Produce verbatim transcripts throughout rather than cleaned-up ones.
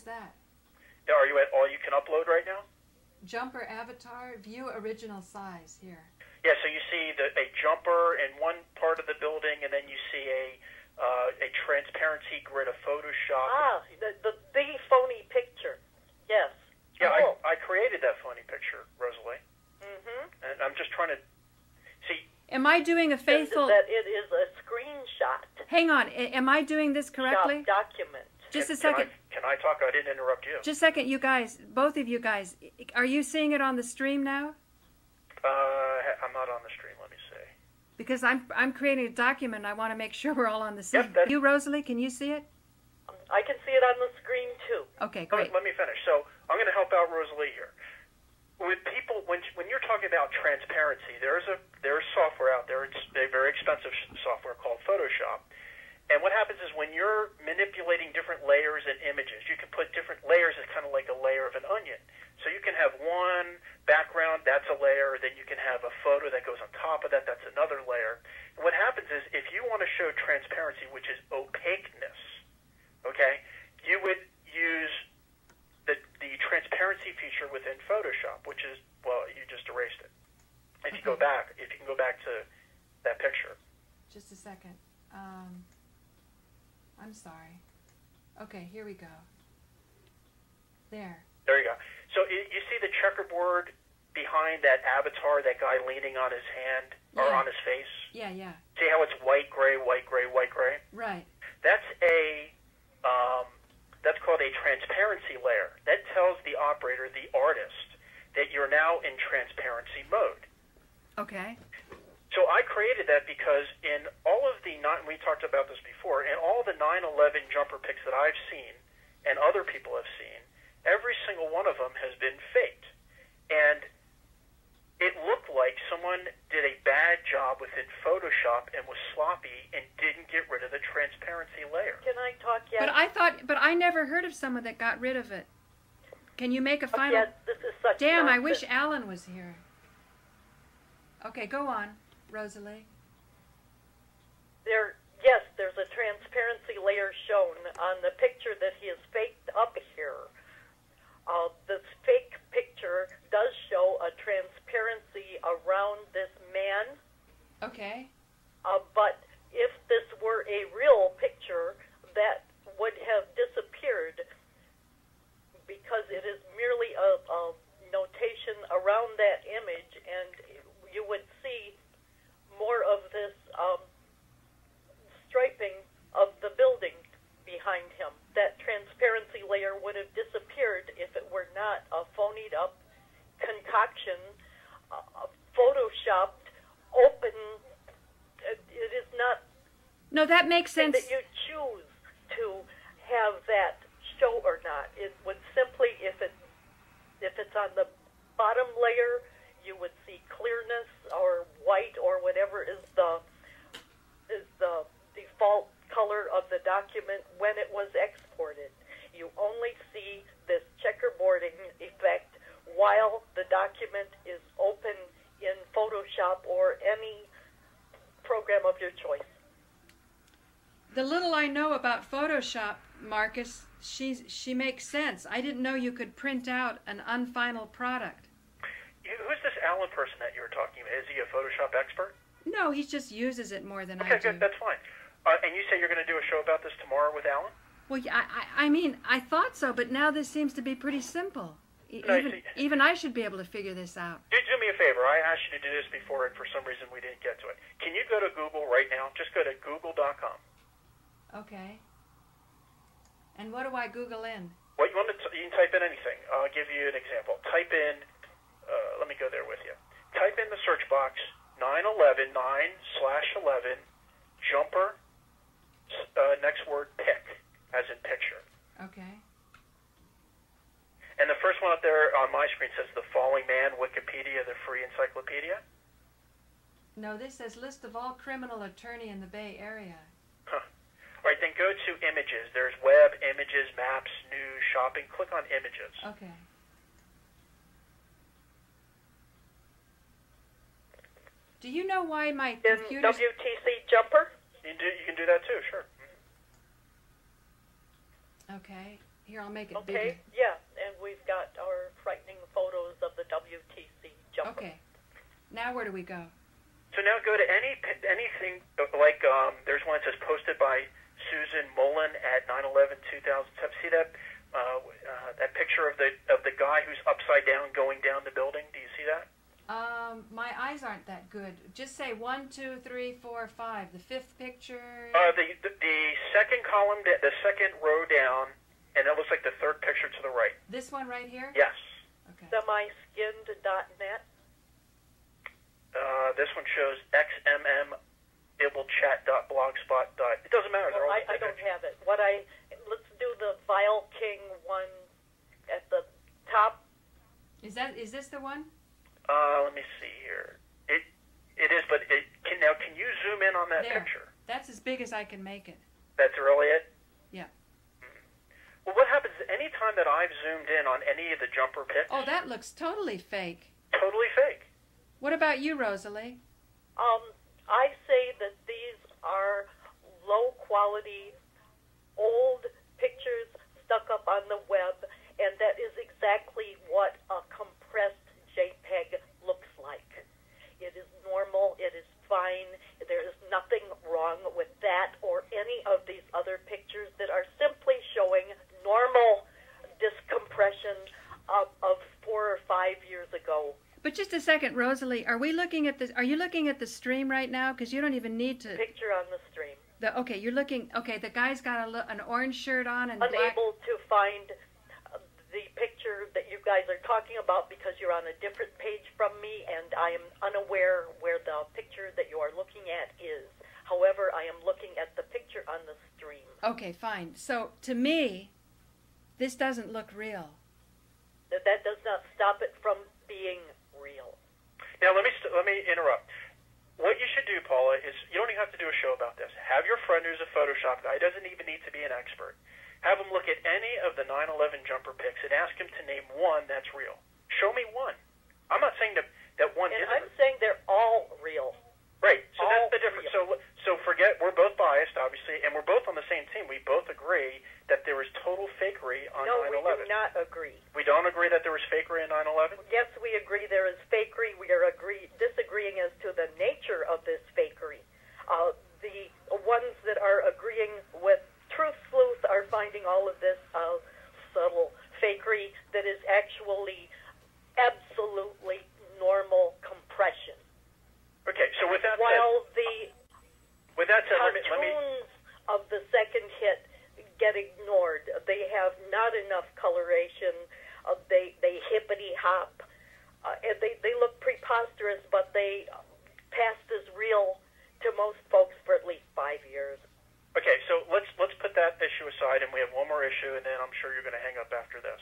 that? Yeah, are you at all you can upload right now? Jumper avatar, view original size here. Yeah, so you see the, a jumper in one part of the building, and then you see a uh, a transparency grid of Photoshop. Ah, the, the, the phony picture. Yes. Yeah, cool. I, I created that phony picture, Rosalie. Mm-hmm. And I'm just trying to see. Am I doing a faithful... That it is a screenshot. Hang on. Am I doing this correctly? Shop document. Just can, a second. Can I, can I talk? I didn't interrupt you. Just a second, you guys. Both of you guys. Are you seeing it on the stream now? Uh, I'm not on the stream. Let me see. Because I'm I'm creating a document. I want to make sure we're all on the same. Yep, you, Rosalie, can you see it? I can see it on the screen too. Okay, great. Let, let me finish. So I'm going to help out Rosalie here. With people, when when you're talking about transparency, there's a there's software out there. It's a very expensive software called Photoshop. And what happens is when you're manipulating different layers and images, you can put different layers as kind of like a layer of an onion. So you can have one background, that's a layer, then you can have a photo that goes on top of that, that's another layer. And what happens is if you want to show transparency, which is opaqueness, okay, you would use the, the transparency feature within Photoshop, which is, well, you just erased it. If Okay. you go back, if you can go back to that picture. Just a second. Um, I'm sorry. Okay, here we go. There. There you go. So you you see the checkerboard behind that avatar, that guy leaning on his hand or Yeah. on his face? Yeah, yeah. See how it's white, gray, white, gray, white, gray? Right. That's a um, that's called a transparency layer. That tells the operator, the artist, that you're now in transparency mode. Okay. So I created that because in all of the nine, we talked about this before, in all the nine eleven jumper pics that I've seen and other people have seen, every single one of them has been faked. And it looked like someone did a bad job within Photoshop and was sloppy and didn't get rid of the transparency layer. Can I talk yet? But I thought, but I never heard of someone that got rid of it. Can you make a Oh, final? yes, this is such Damn, I nonsense. wish Alan was here. Okay, go on, Rosalie. There, yes, there's a transparency layer shown on the picture that he has faked up here. Uh, this fake picture does show a transparency around this man, Okay. uh, but if this were a real picture, that would have disappeared because it is merely a, a notation around that image, and you would see more of this um, striping of the building behind him. That transparency layer would have disappeared if it were not a phonied up concoction, uh, photoshopped, open. It, it is not No, that makes sense. that you choose to have that show or not. It would simply, if it if it's on the bottom layer, you would see clearness or white or whatever is the is the default color of the document when it was exported. You only see this checkerboarding effect while the document is open in Photoshop or any program of your choice. The little I know about Photoshop, Marcus, she's, she makes sense. I didn't know you could print out an unfinal product. Who's this Alan person that you were talking about? Is he a Photoshop expert? No, he just uses it more than Okay, I do. good. That's fine. Uh, and you say you're going to do a show about this tomorrow with Alan? Well, yeah, I, I, I mean, I thought so, but now this seems to be pretty simple. E- No, even, see- even I should be able to figure this out. Do, do me a favor. I asked you to do this before, and for some reason we didn't get to it. Can you go to Google right now? Just go to google dot com. Okay. And what do I Google in? What you want to? T- you can type in anything. I'll give you an example. Type in. Uh, let me go there with you. Type in the search box nine eleven nine slash eleven jumper. Uh, next word pic, as in picture. Okay. And the first one up there on my screen says The Falling Man, Wikipedia, the free encyclopedia. No, this says list of all criminal attorney in the Bay Area. Huh. All right, then go to images. There's web, images, maps, news, shopping. Click on images. Okay. Do you know why my In computer? W T C Jumper, You can do, you can do that too, sure. Okay. Here, I'll make it Okay, bigger. yeah, and we've got our frightening photos of the W T C jumper. Okay. Now where do we go? So now go to any anything like um, there's one that says posted by Susan Mullen at nine eleven two thousand seven. See that uh, uh, that picture of the of the guy who's upside down going down the building? Do you see that? Um, my eyes aren't that good. Just say one, two, three, four, five. The fifth picture. Uh, the, the the second column, the second row down, and it looks like the third picture to the right. This one right here? Yes. Okay. Semi-skinned dot net. Uh, this one shows x m m iblechat dot blogspot dot. It doesn't matter. Well, They're all I, I don't pictures. have it. What I let's do the Vile King one at the top. Is that is this the one? Uh, let me see here. It it is, but it can now. Can you zoom in on that There. picture? That's as big as I can make it. That's really it. Yeah. Well, what happens any time that I've zoomed in on any of the jumper pics? Oh, that looks totally fake. Totally fake. What about you, Rosalie? Um, I say that these are low quality, old pictures stuck up on the web, and that is exactly what a compressed JPEG looks like. It is normal. It is fine. There is nothing wrong with that or any of these other pictures that are simply showing normal discompression of, of four or five years ago. But just a second, Rosalie, are we looking at the? Are you looking at the stream right now? Because you don't even need to. Picture on the stream. The okay, you're looking. Okay, the guy's got a, lo- an orange shirt on and black. Unable to find uh, the picture that you guys are talking about because you're on a different page from me, and I am unaware where the picture that you are looking at is. However, I am looking at the picture on the stream. Okay, fine. So to me, this doesn't look real. That that does not stop it from being real. Now let me st- let me interrupt. What you should do, Paula, is you don't even have to do a show about this. Have your friend who's a Photoshop guy, doesn't even need to be an expert. Have him look at any of the nine eleven jumper pics and ask him to name one that's real. Show me one. I'm not saying that that one And isn't. I'm saying they're all real. Right. So all that's the difference. So so forget we're both biased, obviously, and we're both on the same team. We both agree that there is total fakery on No, nine we eleven. do not agree. We don't agree that there was fakery on nine eleven? Yes, we agree there is fakery. We are agree disagreeing as to the nature of this fakery. Uh, the ones that are agreeing with Truth Sleuth are finding all of this uh, subtle fakery that is actually absolutely normal compression. Okay, so with that While said, the with that said, let me, let me cartoons of the second hit get ignored. They have not enough coloration. Uh, they they hippity hop. Uh, and they they look preposterous, but they passed as real to most folks for at least five years. Okay, so let's let's put that issue aside, and we have one more issue, and then I'm sure you're going to hang up after this.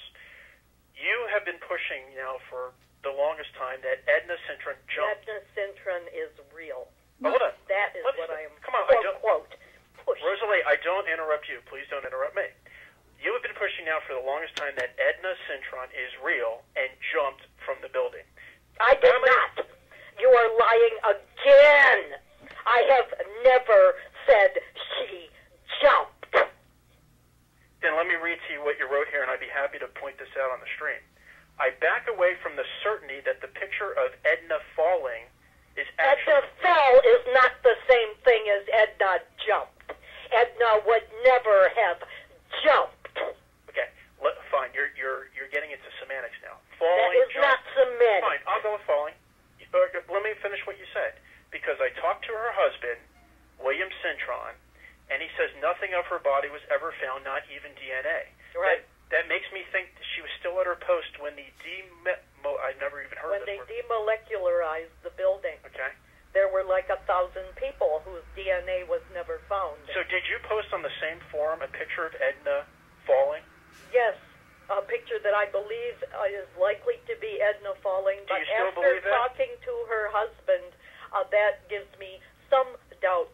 You have been pushing now for the longest time that Edna Cintron jumped. Edna Cintron is real. Oh, hold on. That is Let's- what I am. come on, I quote, don't- quote push. Rosalie, I don't interrupt you. Please don't interrupt me. You have been pushing now for the longest time that Edna Cintron is real and jumped from the building. I did How many- not. You are lying again. I have never said she jumped. Then let me read to you what you wrote here, and I'd be happy to point this out on the stream. I back away from the certainty that the picture of Edna falling is actually... Edna fell is not the same thing as Edna jumped. Edna would never have jumped. Okay, let, fine. You're you're you're getting into semantics now. That Falling, is not jump. semantics. Fine, I'll go with falling. Uh, Let me finish what you said. Because I talked to her husband, William Cintron, and he says nothing of her body was ever found, not even D N A. Right. That, that makes me think that she was still at her post when the demo... I've never even heard When of they this word. demolecularized the building, Okay. there were like a thousand people whose D N A was never found. So did you post on the same forum a picture of Edna falling? Yes, a picture that I believe uh, is likely to be Edna falling. Do But you still after believe that? talking to her husband, uh, that gives me some doubt.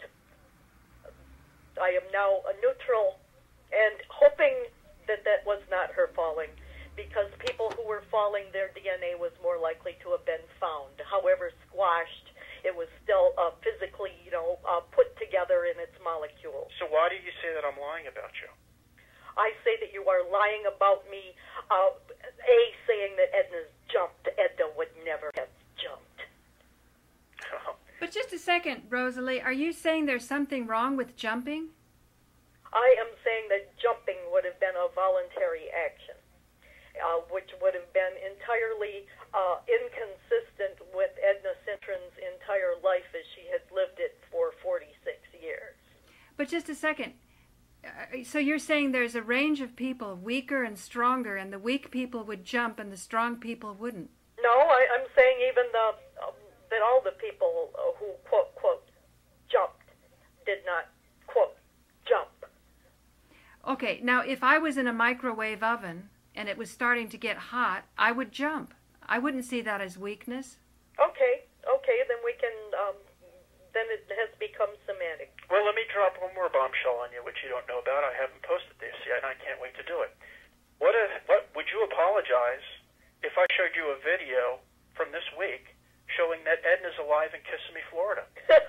I am now a neutral and hoping that that was not her falling, because people who were falling, their D N A was more likely to have been found. However squashed, it was still uh, physically, you know, uh, put together in its molecules. So why do you say that I'm lying about you? I say that you are lying be uh, A, saying that Edna's jumped. Edna would never have jumped. But just a second, Rosalie, are you saying there's something wrong with jumping? I am saying that jumping would have been a voluntary action, uh, which would have been entirely uh, inconsistent with Edna Cintron's entire life as she had lived it for forty-six years. But just a second. Uh, so you're saying there's a range of people, weaker and stronger, and the weak people would jump and the strong people wouldn't? No, I, I'm saying even the uh, that all the people uh, who, quote, quote, jumped did not, quote, jump. Okay, now if I was in a microwave oven and it was starting to get hot, I would jump. I wouldn't see that as weakness. Okay, okay, then we can, um, then it has become semantic. Well, let me drop one more bombshell on you, which you don't know about. I haven't posted this yet, and I can't wait to do it. What if, what, would you apologize if I showed you a video from this week showing that Edna's alive in Kissimmee, Florida?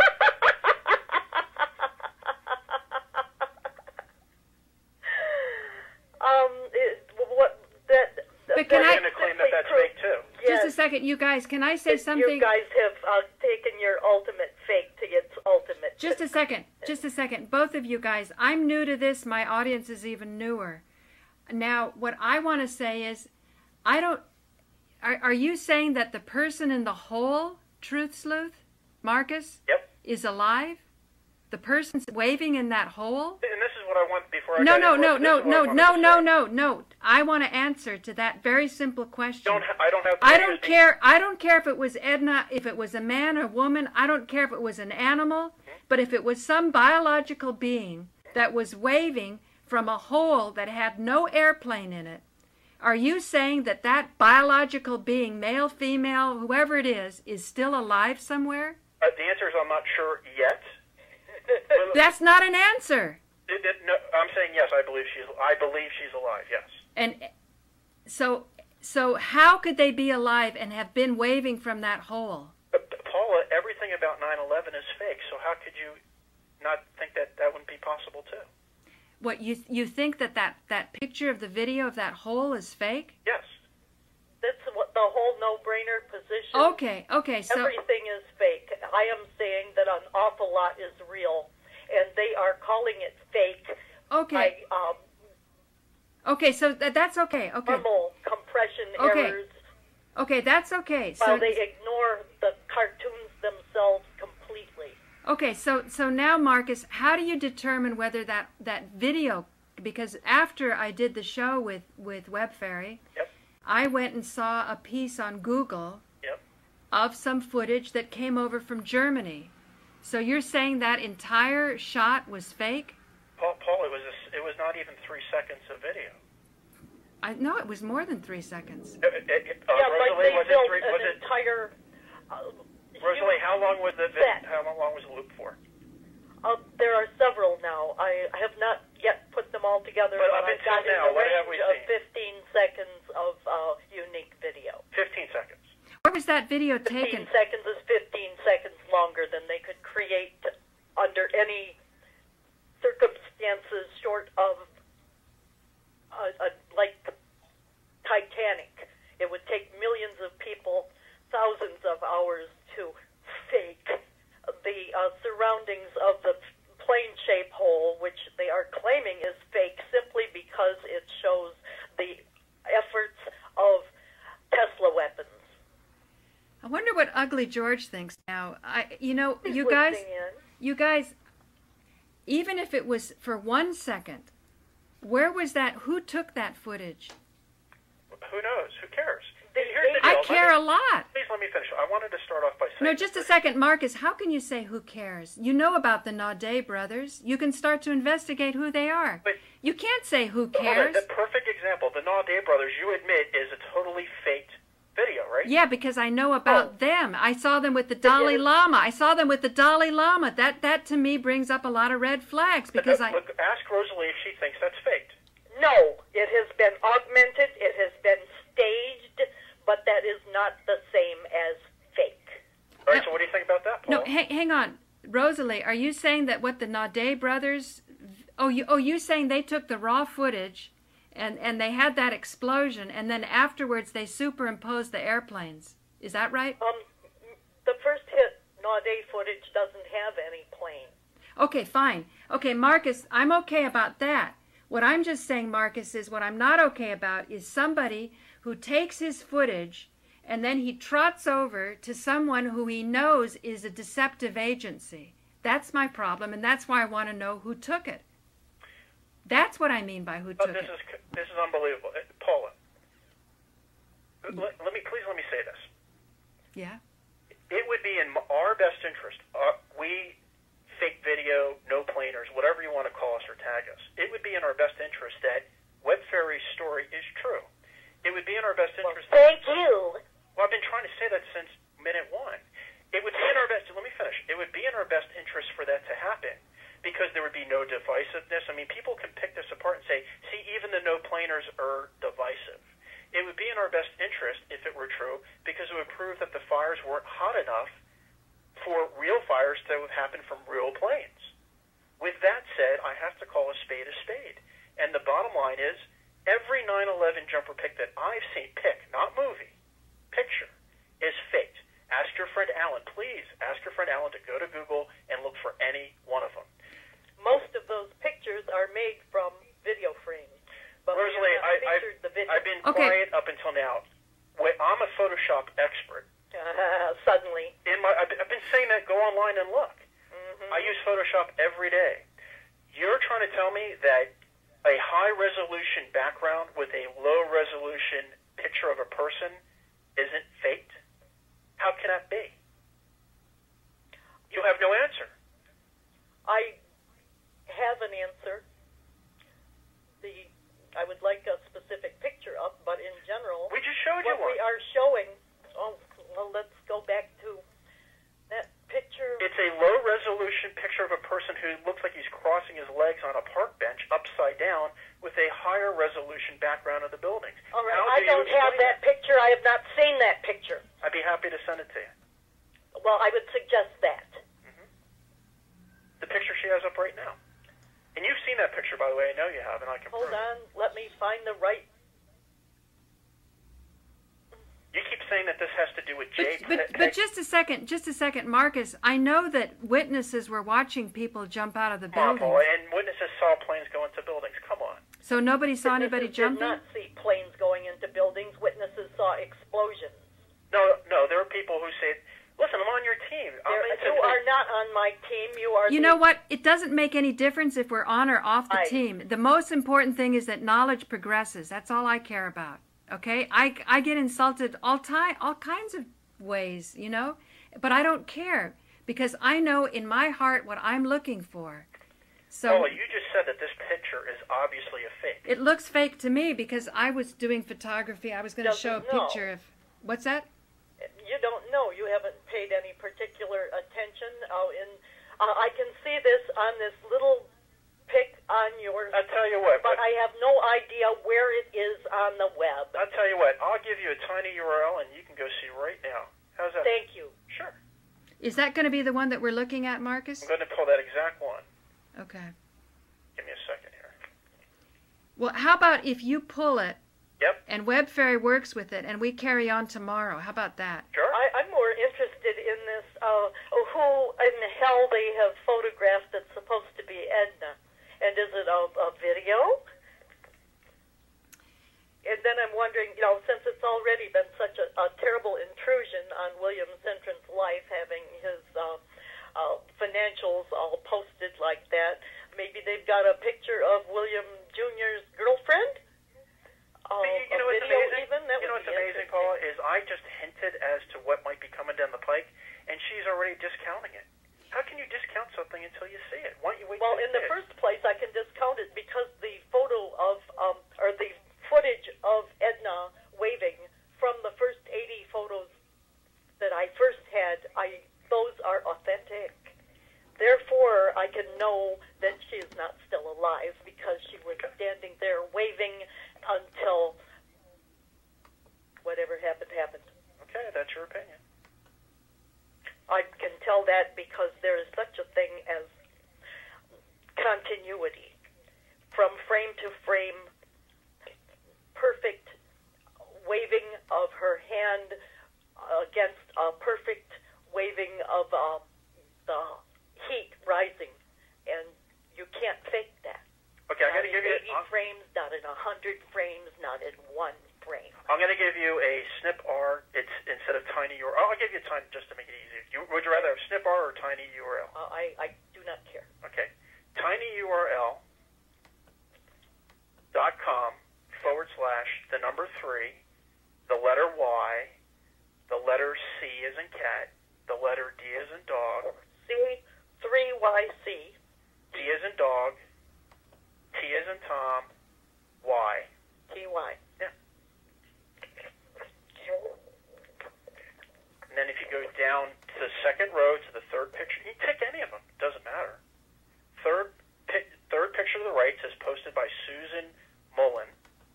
um, it, what, that, But can We're I- going to claim that that's fake, too. Just a second, you guys, can I say something? You guys have uh, taken your ultimate fake to its ultimate. Just a second, just a second. Both of you guys, I'm new to this. My audience is even newer. Now, what I want to say is, I don't, are, are you saying that the person in the hole, Truth Sleuth, Marcus, Yep. is alive? The person's waving in that hole? And this is what I want before I No, got no, into no, it. This no, is what I no, wanted no, to no, say. no, no. I want to answer to that very simple question. Don't ha- I don't have. I don't care. I don't care if it was Edna, if it was a man or woman. I don't care if it was an animal. But if it was some biological being that was waving from a hole that had no airplane in it, are you saying that that biological being, male, female, whoever it is, is still alive somewhere? Uh, the answer is I'm not sure yet. That's not an answer. It, it, no, I'm saying yes. I believe she's. I believe she's alive. Yes. And so, so how could they be alive and have been waving from that hole? But, Paula, everything about nine eleven is fake. So how could you not think that that wouldn't be possible too? What, you you think that that, that picture of the video of that hole is fake? Yes. That's what the whole no-brainer position. Okay, okay, so Everything is fake. I am saying that an awful lot is real, and they are calling it fake. okay, By, um, okay, so th- that's okay, okay, normal compression Okay. errors, okay, that's okay. while So they ignore the cartoons themselves completely. okay, so so now, Marcus, how do you determine whether that that video? Because after I did the show with with Web Fairy, Yep. I went and saw a piece on Google Yep. of some footage that came over from Germany. So you're saying that entire shot was fake? Paul, Paul, it was a, it was not even three seconds of video. I no, it was more than three seconds. Uh, uh, uh, yeah, Rosalie, like they was it built three? an Was it entire. Uh, Rosalie? huge How long was the set. vid, how long was the loop for? Uh, there are several now. I, I have not yet put them all together, But but up I've until got in now, the what range have we of seen? fifteen seconds of uh, unique video. Fifteen seconds. Where was that video fifteen taken? seconds is fifteen seconds longer than they could create under any circumstances short of a, a, like the Titanic. It would take millions of people, thousands of hours to fake the uh, surroundings of the plane-shaped hole, which they are claiming is fake simply because it shows the efforts of Tesla weapons. I wonder what Ugly George thinks now. I, you know, He's you guys, listening in. you guys, even if it was for one second, where was that? Who took that footage? Who knows? Who cares? The Here's the I deal. care Let a me- lot. Please let me finish. I wanted to start off by saying. No, just a second, Marcus. How can you say who cares? You know about the Naudet brothers. You can start to investigate who they are. But- You can't say who Hold on, cares. the perfect example, the Naudet brothers, you admit, is a totally faked video, right? Yeah, because I know about Oh. them. I saw them with the Dalai Yes. Lama. I saw them with the Dalai Lama. That that to me brings up a lot of red flags because Uh, I. Look, ask Rosalie if she thinks that's faked. No, it has been augmented, it has been staged, but that is not the same as fake. All right, No. so what do you think about that, Paul? No, hang, hang on, Rosalie. Are you saying that what the Naudet brothers? Oh, you oh you saying they took the raw footage, and and they had that explosion, and then afterwards they superimposed the airplanes. Is that right? Um, the first hit Naudet footage doesn't have any plane. Okay, fine. Okay, Marcus, I'm okay about that. What I'm just saying, Marcus, is what I'm not okay about is somebody who takes his footage and then he trots over to someone who he knows is a deceptive agency. That's my problem, and that's why I want to know who took it. That's what I mean by who Oh, took this it. is this is unbelievable, Uh, Paula. Let, let me please let me say this. Yeah. It would be in our best interest. Uh, we fake video, no planers, whatever you want to call us or tag us. It would be in our best interest that Web Fairy's story is true. It would be in our best Well, interest. thank you. Well, I've been trying to say that since minute one. It would be in our best. Let me finish. It would be in our best interest for that to happen, because there would be no divisiveness. I mean, people can pick this apart and say, "See, even the no planers are divisive." It would be in our best interest if it were true, because it would prove that the fires weren't hot enough for real fires to have happened from real planes. With that said, I have to call a spade a spade. And the bottom line is, every nine eleven jumper pic that I've seen, pic, not movie, picture, is faked. Ask your friend Alan, please, ask your friend Alan to go to Google and look for any one of them. Most of those pictures are made from video frames. But we Rosalie, have I, not featured I've, the video. I've been Okay. quiet up until now. Wait, I'm a Photoshop expert. Uh, suddenly. In my, I've been, I've been saying that. Go online and look. Mm-hmm. I use Photoshop every day. You're trying to tell me that a high-resolution background with a low-resolution picture of a person isn't faked? How can that be? You have no answer. I have an answer. The I would like a specific picture up, but in general, We just showed you what one. we are showing. Oh, well, let's go back to that picture. It's a low-resolution picture of a person who looks like he's crossing his legs on a park bench upside down with a higher-resolution background of the buildings. All right, How I do you don't have explain that picture. I have not seen that picture. I'd be happy to send it to you. Well, I would suggest that. The picture she has up right now. And you've seen that picture, by the way. I know you have, and I can Hold prove it. on. Let me find the right. You keep saying that this has to do with Jay. But, but, but just a second, just a second, Marcus. I know that witnesses were watching people jump out of the buildings. Marvel, and witnesses saw planes go into buildings. Come on. So nobody saw anybody Witnesses jumping? did not see planes going into buildings. Witnesses saw explosions. No, no, there are people who say, listen, I'm on your team. I'm There, into you this." are not on my team. You are. You the, know what? It doesn't make any difference if we're on or off the Right. team. The most important thing is that knowledge progresses. That's all I care about. Okay? I, I get insulted all time, all kinds of ways, you know? But I don't care because I know in my heart what I'm looking for. So Paula, you just said that this picture is obviously a fake. it looks fake to me because I was doing photography. I was going to show a Doesn't know. picture of what's that? You don't know. You haven't paid any particular attention. Oh, in uh, I can see this on this little pic on your. I'll tell you what. But I have no idea where it is on the web. I'll tell you what. I'll give you a tiny U R L, and you can go see right now. How's that? Thank you. Sure. Is that going to be the one that we're looking at, Marcus? I'm going to pull that exact one. Okay. Give me a second here. Well, how about if you pull it Yep. and Web Fairy works with it and we carry on tomorrow? How about that? Sure. I, I'm more interested in this. Uh, who in the hell they have photographed that's supposed to be Edna, and is it a, a video? And then I'm wondering, you know, since it's already been such a, a terrible intrusion on William Centron's life, having his uh, uh, financials all posted like that, maybe they've got a picture of William Junior's girlfriend. Uh, you, you know a what's video amazing? even? That You know would what's be amazing, interesting. Paula, is I just hinted as to what might be coming down the pike, and she's already discounting it. How can you discount something until you see it? Why don't you wait Well, till in you the see it? first place, I can discount it because the photo of, um, or the footage of Edna waving from the first eighty photos that I first had, I those are authentic. Therefore, I can know that she is not still alive because she was standing there waving until whatever happened happened. Okay, that's your opinion. I can tell that because there is such a thing as continuity from frame to frame. and against a perfect waving of uh, the heat rising, and you can't fake that. Okay, I'm not going to give you... eighty frames, not in one hundred frames, not in one frame. I'm going to give you a Snip R. It's instead of Tiny U R L. I'll give you a time just to make it easier. You, would you rather have Snip R or Tiny U R L? Uh, I, I do not care. Okay. tinyurl dot com forward slash the number three, the letter Y, the letter C as in cat, the letter D as in dog, C three Y C, T as in dog, T as in Tom, Y. T Y. Yeah. And then if you go down to the second row to the third picture, you can pick any of them. It doesn't matter. Third, pi- third picture to the right says posted by Susan Mullen.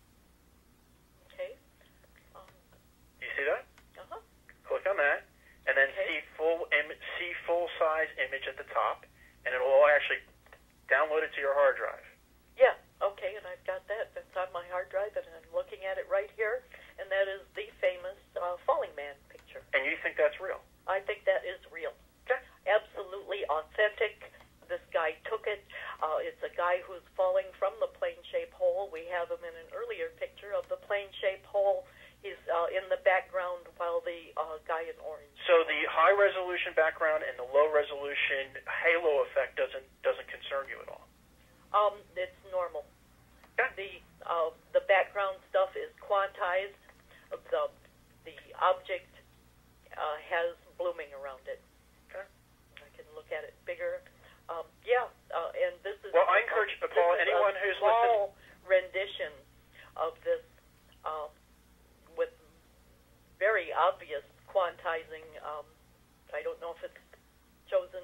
Okay. Um, Do you see that? uh-huh. Click on that, and then Okay. see full Im- see full size image at the top, and it will actually download it to your hard drive. Yeah, okay, and I've got that. It's on my hard drive, and I'm looking at it right here, and that is the famous uh, Falling Man picture. And you think that's real? I think that is real. Okay. Absolutely authentic. This guy took it. Uh, it's a guy who's falling from the plane-shaped hole. We have him in an earlier picture of the plane-shaped hole. He's uh, in the background while the uh, guy in orange. So the high resolution background and the low resolution halo effect doesn't doesn't concern you at all. Um, it's normal. Okay. The uh, the background stuff is quantized. The the object uh, has blooming around it. Okay. I can look at it bigger. Um, yeah, uh, and this is Well, I encourage, uh, Paula, this is anyone a who's small rendition of this uh, with very obvious quantizing. Um, I don't know if it's chosen.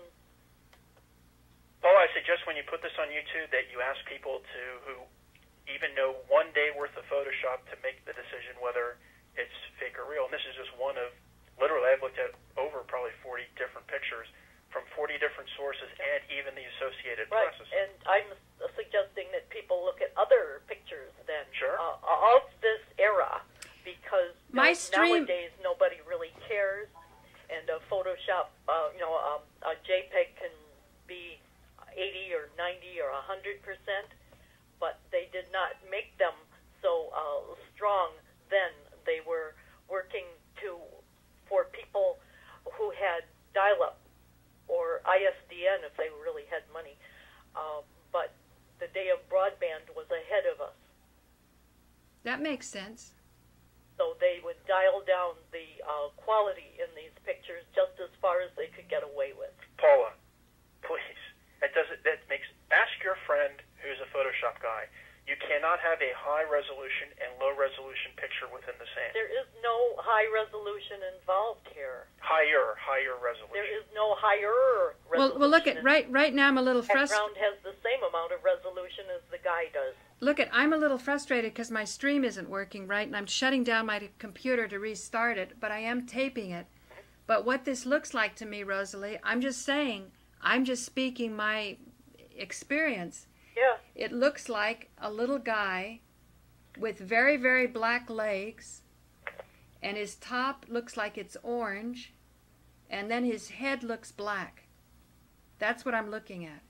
Paula, I suggest when you put this on YouTube that you ask people to who even know one day worth of Photoshop to make the decision whether it's fake or real. And this is just one of, literally, I've looked at over probably forty different pictures from forty different sources and even the associated Right, presses. and I'm suggesting that people look at other pictures then Sure. uh, of this era, because My no- stream- nowadays nobody really cares, and a Photoshop, uh, you know, um, a JPEG can be eighty or ninety or one hundred percent, but they did not make them so uh, strong then. They were working to for people who had dial-up or I S D N if they really had money. Uh, but the day of broadband was ahead of us. That makes sense. So they would dial down the uh, quality in these pictures just as far as they could get away with. Paula, please. That doesn't. That makes. Ask your friend who's a Photoshop guy. You cannot have a high resolution and low resolution picture within the same. There is no high resolution involved here. Higher, higher resolution. There is no higher resolution. Well, well, look at right right now. I'm a little The frustrated. background has the same amount of resolution as the guy does. Look at, I'm a little frustrated because my stream isn't working right, and I'm shutting down my computer to restart it, but I am taping it. But what this looks like to me, Rosalie, I'm just saying, I'm just speaking my experience. Yeah. It looks like a little guy with very, very black legs, and his top looks like it's orange, and then his head looks black. That's what I'm looking at.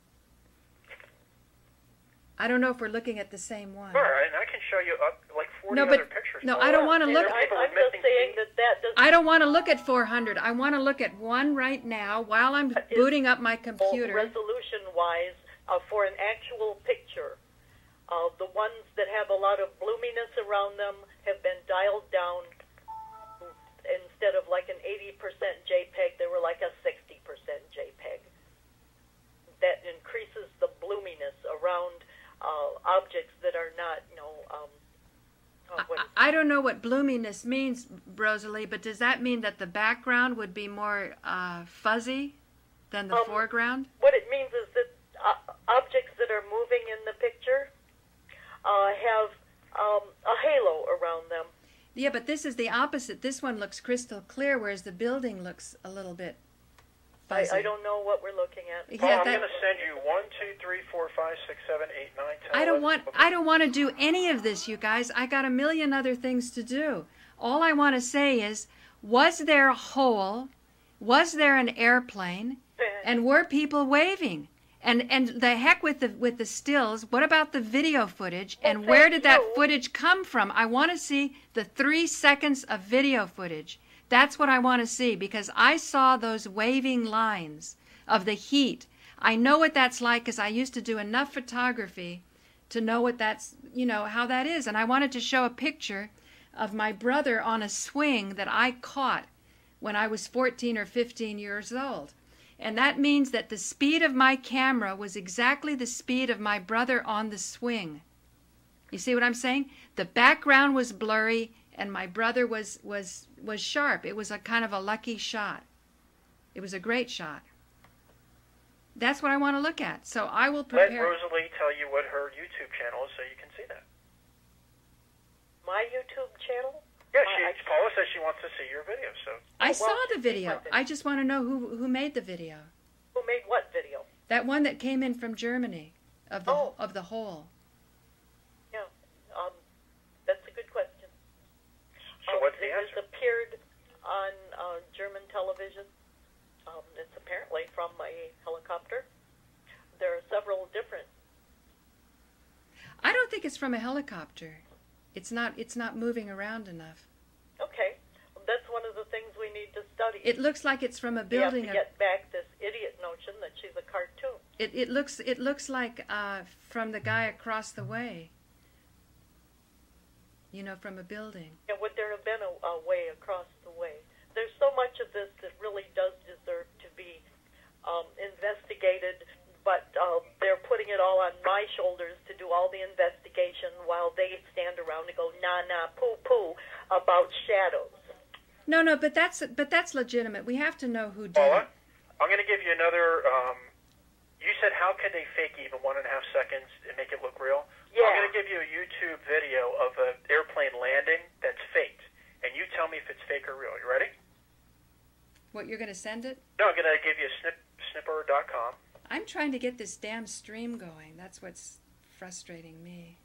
I don't know if we're looking at the same one. All right, and I can show you up like forty No, but- other pictures. no, Paula. I don't wanna These look- are I, people with I'm just missing saying teeth. that that doesn't I don't want to look at four hundred. I want to look at one right now while I'm Is booting up my computer. resolution-wise uh, for an actual picture. Uh, the ones that have a lot of bloominess around them have been dialed down. Instead of like an eighty percent JPEG, they were like a sixty percent JPEG. That increases the bloominess around uh, objects that are not, you know, um, oh, what is I, I don't know what bloominess means, Rosalie, but does that mean that the background would be more uh, fuzzy than the Um, foreground? What it means is that uh, objects that are moving in the picture uh, have um, a halo around them. Yeah, but this is the opposite. This one looks crystal clear, whereas the building looks a little bit fuzzy. I, I don't know what we're looking at. Paul, Yeah, I'm that- going to send you one, two, three, four, five, six, seven, eight, nine, ten. I don't want eleven, I don't want to do any of this, you guys. I got a million other things to do. All I want to say is, was there a hole? Was there an airplane? And were people waving? And and the heck with the with the stills. What about the video footage? And Well, where thank did that you. footage come from? I want to see the three seconds of video footage. That's what I want to see, because I saw those waving lines of the heat. I know what that's like, because I used to do enough photography to know what that's, you know, how that is. And I wanted to show a picture of my brother on a swing that I caught when I was fourteen or fifteen years old. And that means that the speed of my camera was exactly the speed of my brother on the swing. You see what I'm saying? The background was blurry and my brother was was was sharp. It was a kind of a lucky shot. It was a great shot. That's what I want to look at. So I will Let prepare. Rosalie tell you what her YouTube channel is so you can see that. My YouTube channel? Yeah, Uh, she, I- Paula says she wants to see your video, so. I well, saw the see video. my video. I just want to know who who made the video. Who made what video? That one that came in from Germany of the Oh. of the hole. Yeah, um, that's a good question. So Um, what's the it answer? has appeared on uh, German television. Um, it's apparently from a helicopter. There are several different. I don't think it's from a helicopter. It's not it's not moving around enough. Okay, that's one of the things we need to study. It looks like it's from a we building have to of, get back this idiot notion that she's a cartoon. it it looks it looks like uh, from the guy across the way. You know, from a building. Yeah, would there have been a, a way across the way? There's so much of this that really does deserve to be um, investigated, but uh, they're putting it all on my shoulders to do all the investigation while they stand around and go nah nah poo poo about shadows. No, no, but that's but that's legitimate. We have to know who did Paula, it. I'm going to give you another. Um, you said, how could they fake even one and a half seconds and make it look real? Yeah. I'm going to give you a YouTube video of an airplane landing that's faked, and you tell me if it's fake or real. You ready? What, you're going to send it? No, I'm going to give you snip, snipper dot com. I'm trying to get this damn stream going. That's what's frustrating me.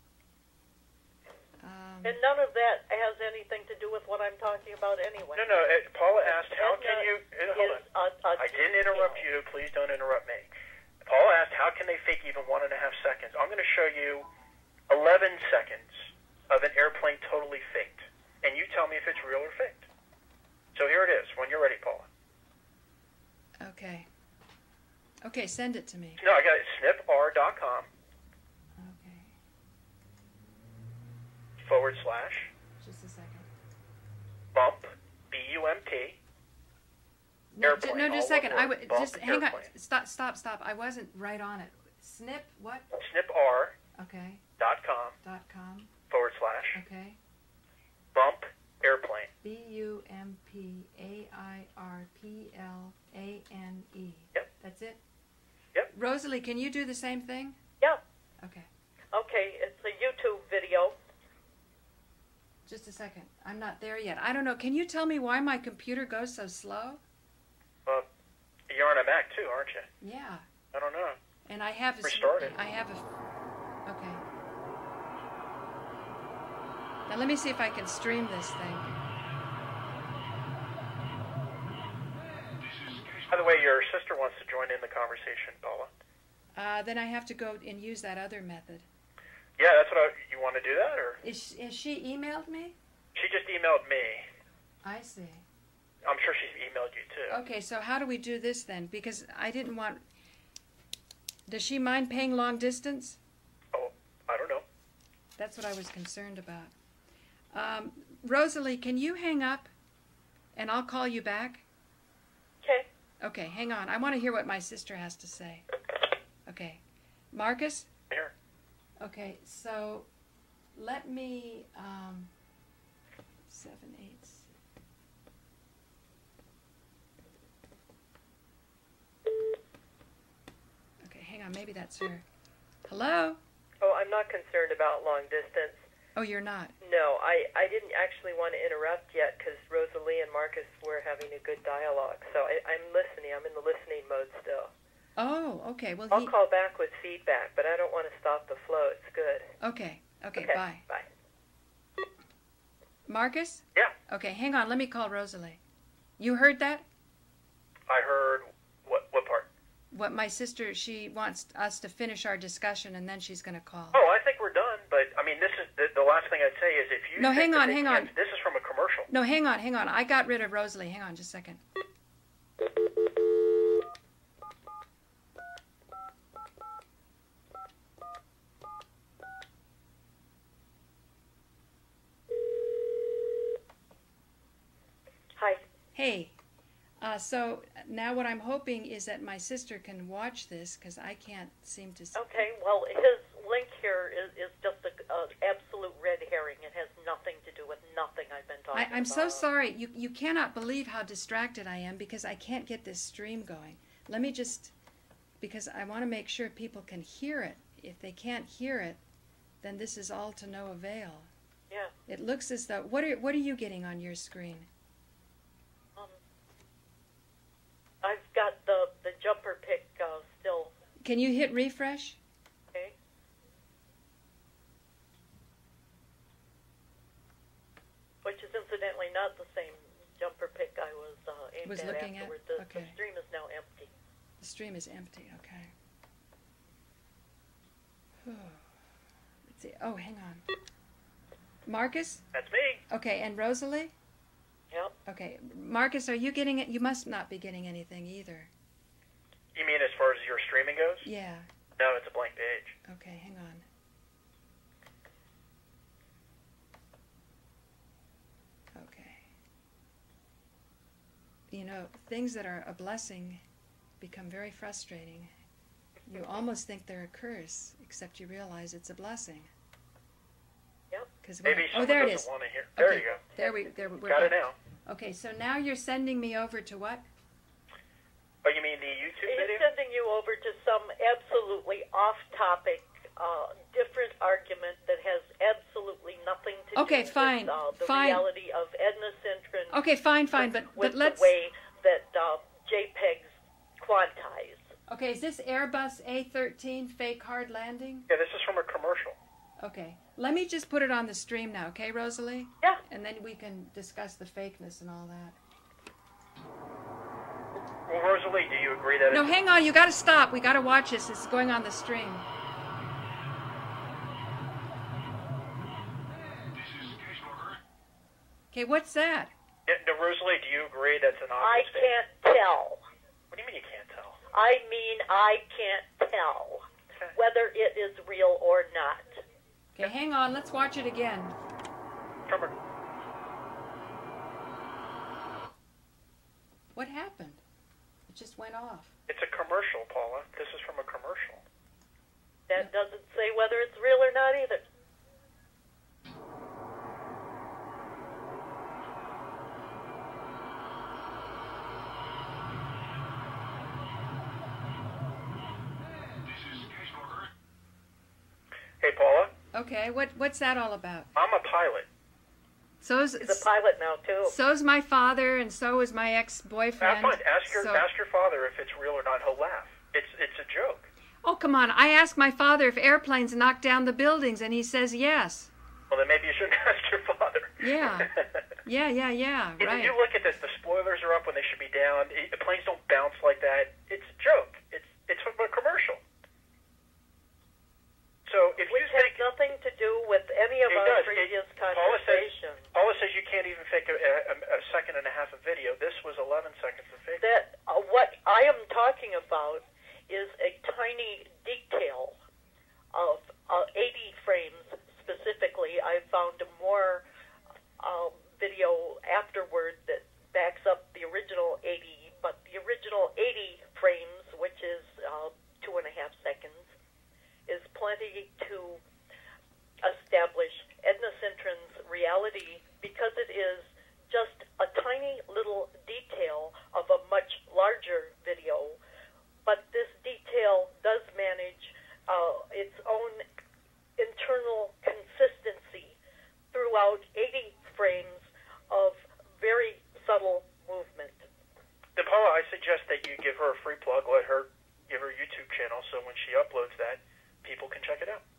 Um, And none of that has anything to do with what I'm talking about anyway. No, no. Uh, Paula asked, how Edna can you? Uh, hold is on. a- a I didn't interrupt you. Please don't interrupt me. Paula asked, how can they fake even one and a half seconds? I'm going to show you eleven seconds of an airplane totally faked, and you tell me if it's real or faked. So here it is. When you're ready, Paula. okay. Okay, send it to me. No, I got it. snip r dot com Okay, forward slash just a second. bump B U M P. No, Airplane, ju- no, just a all second. one I word. w- Bump just hang on. airplane. Stop, stop, stop. I wasn't right on it. Snip what? snip r Okay. dot com Dot com. forward slash Okay. bump airplane. B U M P A I R P L A N E. Yep. That's it? Yep. Rosalie, can you do the same thing? Yeah. Okay. Okay, it's a YouTube video. Just a second. I'm not there yet. I don't know. Can you tell me why my computer goes so slow? Well, you're on a Mac too, aren't you? Yeah. I don't know. And I have a Restart it. I have a Okay. Now let me see if I can stream this thing. By the way, your sister wants to join in the conversation, Paula. Uh, then I have to go and use that other method. Yeah, that's what I, you want to do that, or Is, is she emailed me? she just emailed me. I see. I'm sure she's emailed you too. Okay, so how do we do this then? Because I didn't want... Does she mind paying long distance? Oh, I don't know. That's what I was concerned about. Um, Rosalie, can you hang up and I'll call you back? Okay. Okay, hang on. I want to hear what my sister has to say. Okay. Marcus? Here. Okay, so let me... Um, seven, eight... Okay, hang on. Maybe that's her. Hello? Oh, I'm not concerned about long distance. Oh, you're not. No, I, I didn't actually want to interrupt yet because Rosalie and Marcus were having a good dialogue. So I, I'm listening. I'm in the listening Okay, well, I'll he... call back with feedback, but I don't want to stop the flow. It's good. Okay, okay, Okay, bye. Bye. Yeah, Marcus? Okay, hang on. Let me call Rosalie. You heard that? I heard what what part? What my sister, she wants us to finish our discussion, and then she's going to call. Oh, I think we're done. But I mean, this is the, the last thing I'd say is if you No, think hang that on, they hang can't- on. This is from a commercial. No, hang on, hang on. I got rid of Rosalie. Hang on just a second. Hi. Hey, uh, so now what I'm hoping is that my sister can watch this, because I can't seem to... s- Okay, well, his link here is, is just an absolute red herring. It has nothing to do with nothing I've been talking I, I'm about. so sorry. You, you cannot believe how distracted I am because I can't get this stream going. Let me just... Because I want to make sure people can hear it. If they can't hear it, then this is all to no avail. Yeah. It looks as though... What are, what are you getting on your screen? Um, I've got the, the jumper pick uh, still. Can you hit refresh? Okay. Which is incidentally not the same jumper pick I was uh, aimed Was at looking at? afterward. The, Okay. the stream is now empty. The stream is empty, okay. Let's see. Oh, hang on. Marcus? That's me. Okay, and Rosalie? Yep. Okay. Marcus, are you getting it? You must not be getting anything either. You mean as far as your streaming goes? Yeah. No, it's a blank page. Okay, hang on. Okay. You know, things that are a blessing become very frustrating. You almost think they're a curse, except you realize it's a blessing. Yep. 'Cause Maybe when- oh, someone there it doesn't is. want to hear. There Okay, you go. There we, there we're Got it back. now. Okay, so now you're sending me over to what? Oh, you mean the YouTube He's video? sending you over to some absolutely off-topic, uh, different argument that has absolutely nothing to Okay, do fine, with uh, the fine. reality of Edna Centrin. Okay, fine, fine, with, but with but let's. the way that uh, JPEGs quantize. Okay, is this Airbus A thirteen fake hard landing? Yeah, this is from a commercial. Okay, let me just put it on the stream now, okay, Rosalie? Yeah. And then we can discuss the fakeness and all that. Well, Rosalie, do you agree that No, it's... hang on, you gotta stop. We gotta watch this. It's going on the stream. Okay, what's that? Yeah, no, Rosalie, do you agree that's an I obvious fake? can't tell. What do you mean you can't tell? I mean, I can't tell whether it is real or not. Okay, hang on. Let's watch it again. From a... What happened? It just went off. It's a commercial, Paula. This is from a commercial. That doesn't say whether it's real or not either. Hey, Paula, Okay, what what's that all about? I'm a pilot. So's He's a pilot now, too. so's my father, and so is my Have ex-boyfriend. fun. Ask your So- ask your father if it's real or not. He'll laugh. It's it's a joke. Oh, come on. I asked my father if airplanes knock down the buildings, and he says yes. Well, then maybe you shouldn't ask your father. Yeah. Yeah, yeah, yeah, If right. you look at this, the spoilers are up when they should be down. It, the planes don't bounce like that. It's a joke. It's it's from a commercial. So if Which you has think nothing to do with any of It our does. previous It- Paula says- conversations. Paula says you can't even fake a, a, a second and a half of video. This was eleven seconds of fake. That uh, what I am talking about is a tiny detail of uh, eighty frames specifically. I found more um, video afterward that backs up the original eighty, but the original eighty frames, which is uh, two and a half seconds, is plenty to establish Edna Centrin's reality because it is just a tiny little detail of a much larger video, but this detail does manage uh, its own internal consistency throughout eighty frames of very subtle movement. Then Paula, I suggest that you give her a free plug. Let her give her YouTube channel. so when she uploads that, people can check it out.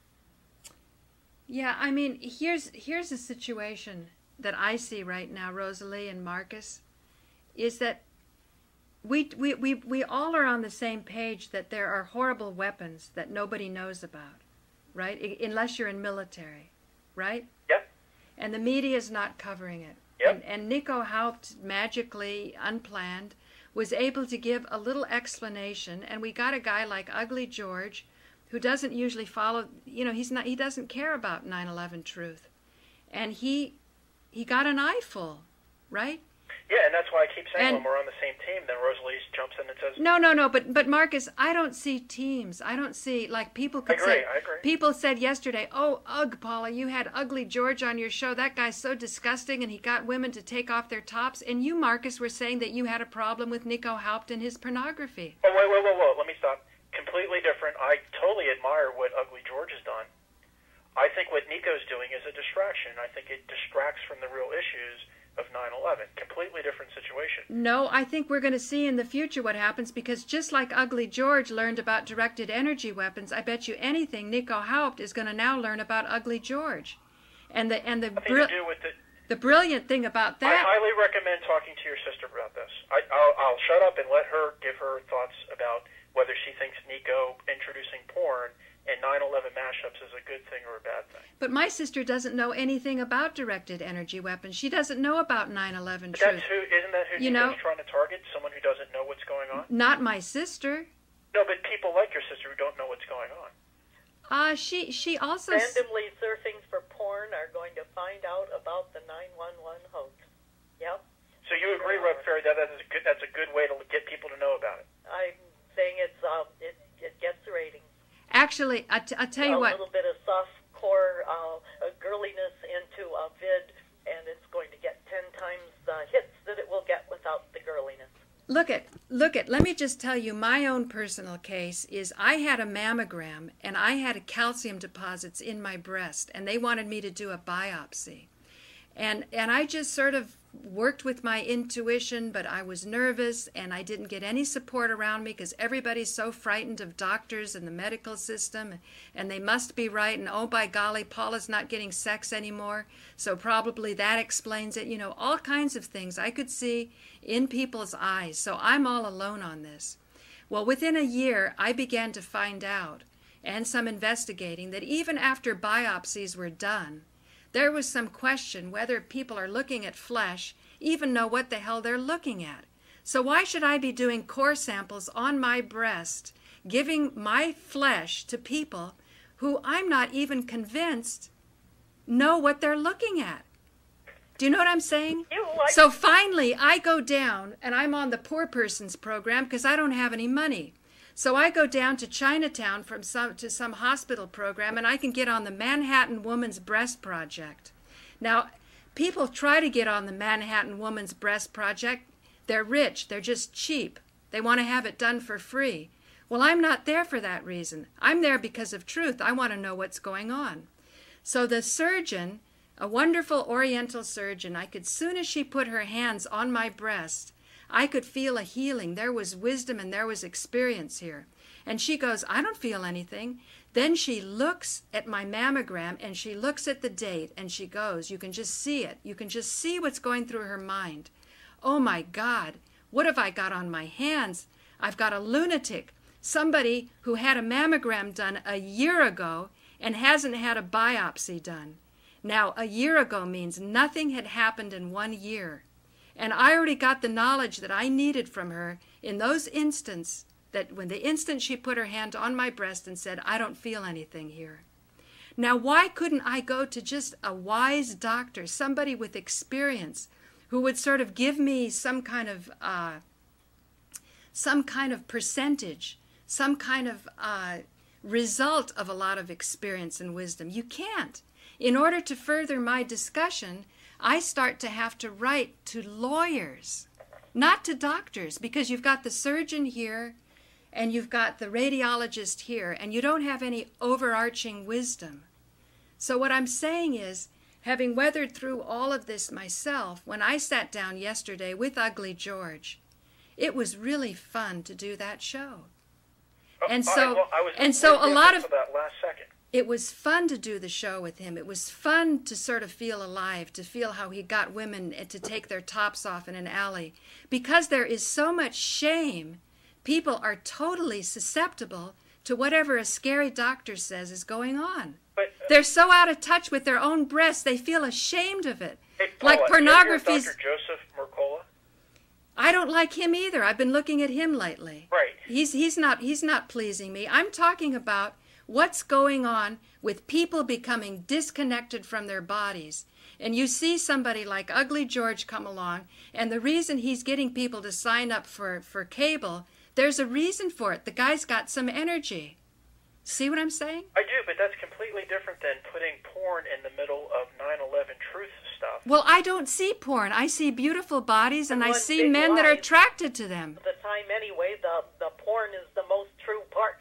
Yeah, I mean, here's here's a situation that I see right now, Rosalie and Marcus, is that we, we, we, we all are on the same page that there are horrible weapons that nobody knows about, right? I, unless you're in military, right? Yep. And the media is not covering it. Yep. And, and Nico Haupt, magically, unplanned, was able to give a little explanation, and we got a guy like Ugly George, who doesn't usually follow, you know, he's not, he doesn't care about nine eleven truth. And he, he got an eyeful, right? Yeah, and that's why I keep saying And- when we're on the same team, then Rosalie jumps in and says, No, no, no, but but Marcus, I don't see teams. I don't see, like, people could I agree, say, I agree. people said yesterday, oh, ugh, Paula, you had Ugly George on your show. That guy's so disgusting, and he got women to take off their tops. And you, Marcus, were saying that you had a problem with Nico Haupt and his pornography. Oh, wait, wait, wait, wait, let me stop. Completely different. I totally admire what Ugly George has done. I think what Nico's doing is a distraction. I think it distracts from the real issues of nine eleven. Completely different situation. No, I think we're going to see in the future what happens, because just like Ugly George learned about directed energy weapons, I bet you anything Nico Haupt is going to now learn about Ugly George. And the and the Nothing bril- to do with the... the brilliant thing about I that. highly recommend talking to your sister about this. I, I'll, I'll shut up and let her give her thoughts about whether she thinks Nico introducing porn and nine eleven mashups is a good thing or a bad thing. But my sister doesn't know anything about directed energy weapons. She doesn't know about nine eleven But truth. that's who, isn't that who You Nico's know- trying to target? Someone who doesn't know what's going on? Not my sister. No, but people like your sister who don't know what's going on. Uh, she she also s- Randomly surfing for porn are going to find out about the nine one one hoax. Yep. So you agree, Rob Ferry, that that's a good, that's a good way to get people to know about it? I'm saying it's uh, it it gets the ratings. actually. I t- I'll tell you a what. little bit of soft core uh, uh, girliness into a vid, and it's going to get ten times the hits that it will get without the girliness. Look at, look at, let me just tell you, my own personal case is I had a mammogram and I had calcium deposits in my breast, and they wanted me to do a biopsy. And and I just sort of worked with my intuition, but I was nervous and I didn't get any support around me because everybody's so frightened of doctors and the medical system, and they must be right, and oh by golly, Paula's not getting sex anymore, so probably that explains it. You know, all kinds of things I could see in people's eyes, so I'm all alone on this. Well, within a year, I began to find out, and some investigating, that even after biopsies were done, there was some question whether people are looking at flesh even know what the hell they're looking at. So why should I be doing core samples on my breast, giving my flesh to people who I'm not even convinced know what they're looking at? Do you know what I'm saying? You like So finally, I go down, and I'm on the poor person's program because I don't have any money. So I go down to Chinatown from some to some hospital program, and I can get on the Manhattan Woman's Breast Project. Now, people try to get on the Manhattan Woman's Breast Project. They're rich. They're just cheap. They want to have it done for free. Well, I'm not there for that reason. I'm there because of truth. I want to know what's going on. So the surgeon, a wonderful Oriental surgeon, I could, soon as she put her hands on my breast, I could feel a healing. There was wisdom and there was experience here. And she goes, I don't feel anything. Then she looks at my mammogram and she looks at the date and she goes, you can just see it. You can just see what's going through her mind. Oh my God, what have I got on my hands? I've got a lunatic, somebody who had a mammogram done a year ago and hasn't had a biopsy done. Now, a year ago means nothing had happened in one year. And I already got the knowledge that I needed from her in those instants, that when the instant she put her hand on my breast and said, I don't feel anything here. Now, why couldn't I go to just a wise doctor, somebody with experience, who would sort of give me some kind of, uh, some kind of percentage, some kind of uh, result of a lot of experience and wisdom? You can't. In order to further my discussion, I start to have to write to lawyers, not to doctors, because you've got the surgeon here and you've got the radiologist here, and you don't have any overarching wisdom. So what I'm saying is, having weathered through all of this myself, when I sat down yesterday with Ugly George, it was really fun to do that show. And I- so, well, I was and so a completely lot up of to that last second. it was fun to do the show with him. It was fun to sort of feel alive, to feel how he got women to take their tops off in an alley. Because there is so much shame, people are totally susceptible to whatever a scary doctor says is going on. But, uh, They're so out of touch with their own breasts, they feel ashamed of it. hey, Paula, Like pornography's... Doctor Joseph Mercola? I don't like him either. I've been looking at him lately. Right. He's he's not he's not pleasing me. I'm talking about what's going on with people becoming disconnected from their bodies. And you see somebody like Ugly George come along, and the reason he's getting people to sign up for, for cable, there's a reason for it. The guy's got some energy. See what I'm saying? I do, but that's completely different than putting porn in the middle of nine eleven truth stuff. Well, I don't see porn. I see beautiful bodies, and I One see big men that are lie. attracted to them. The time anyway, the the porn is the most true part.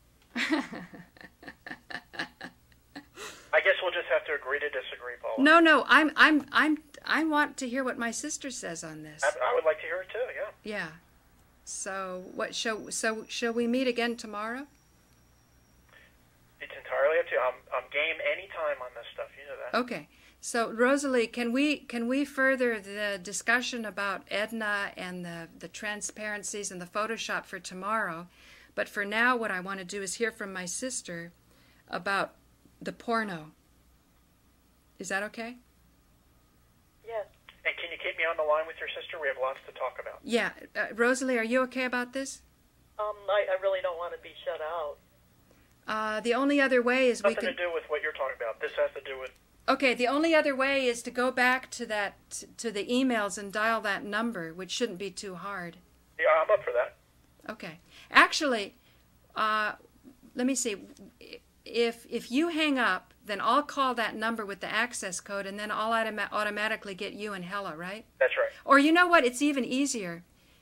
I guess we'll just have to agree to disagree, Paula. No, no, I'm I'm I'm I want to hear what my sister says on this. I, I would like to hear it too, yeah. Yeah. So what shall so shall we meet again tomorrow? It's entirely up to you. I'm, I'm game any time on this stuff, you know that. Okay. So Rosalie, can we can we further the discussion about Edna and the the transparencies and the Photoshop for tomorrow? But for now, what I want to do is hear from my sister about the porno. Is that okay? Yes. And can you keep me on the line with your sister? We have lots to talk about. Yeah. Uh, Rosalie, are you okay about this? Um, I, I really don't want to be shut out. Uh, the only other way is we Nothing can... to do with what you're talking about. This has to do with... Okay, the only other way is to go back to that to the emails and dial that number, which shouldn't be too hard. Yeah, I'm up for that. Okay. Actually, uh, let me see. If if you hang up, then I'll call that number with the access code, and then I'll automa- automatically get you and Hella, right? That's right. Or you know what? It's even easier.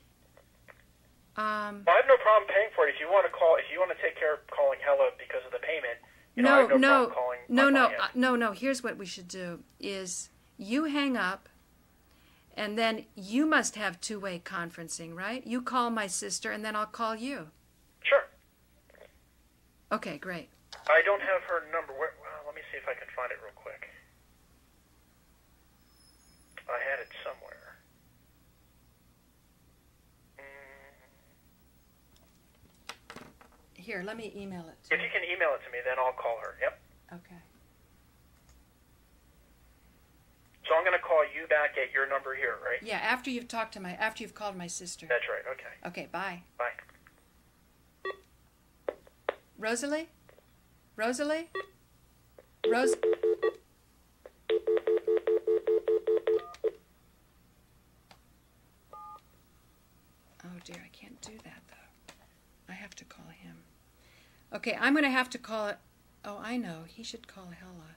Um, Well, I have no problem paying for it. If you want to call, if you want to take care of calling Hella because of the payment, you know, I no, have no, no, problem calling no, my no, client. uh, no, no. Here's what we should do: is you hang up, and then you must have two-way conferencing, right? You call my sister, and then I'll call you. Sure. Okay, great. I don't have her number. Where, well, let me see if I can find it real quick. I had it somewhere. Mm. Here, let me email it to If you can email it to me, then I'll call her. Yep. Okay. So I'm going to call you back at your number here, right? Yeah, after you've talked to my, after you've called my sister. That's right. Okay. Okay, bye. Bye. Rosalie? Rosalie? Rose? Oh dear, I can't do that though. I have to call him. Okay, I'm going to have to call it. Oh, I know. He should call Hella.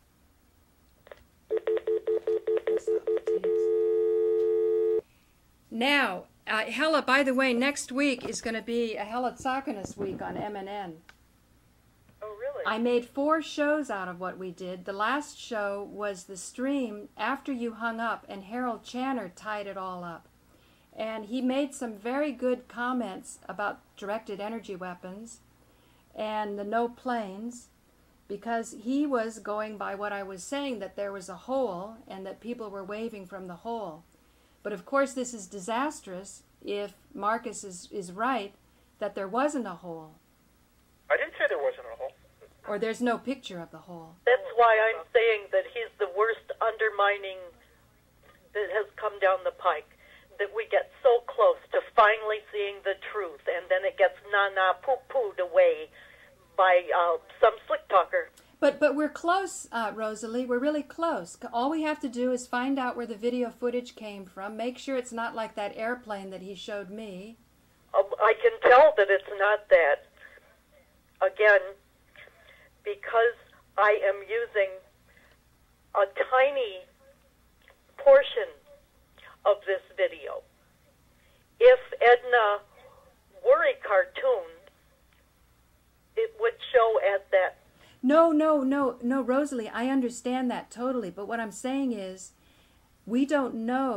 Now, uh, Hella, by the way, next week is going to be a Hella Tsakinas week on M N N. Oh, really? I made four shows out of what we did. The last show was the stream after you hung up, and Harold Channer tied it all up. And he made some very good comments about directed energy weapons and the no planes, because he was going by what I was saying, that there was a hole and that people were waving from the hole. But of course this is disastrous if Marcus is, is right that there wasn't a hole, I didn't say there wasn't a hole. or there's no picture of the hole. That's why I'm saying that he's the worst undermining that has come down the pike. That we get so close to finally seeing the truth, and then it gets na-na poo-pooed away by uh, some slick talker. But but we're close, uh, Rosalie. We're really close. All we have to do is find out where the video footage came from. Make sure it's not like that airplane that he showed me. Uh, I can tell that it's not that. Again, because I am using a tiny portion of this video. If Edna were a cartoon, it would show at that. No, no, no, no, Rosalie, I understand that totally. But what I'm saying is, we don't know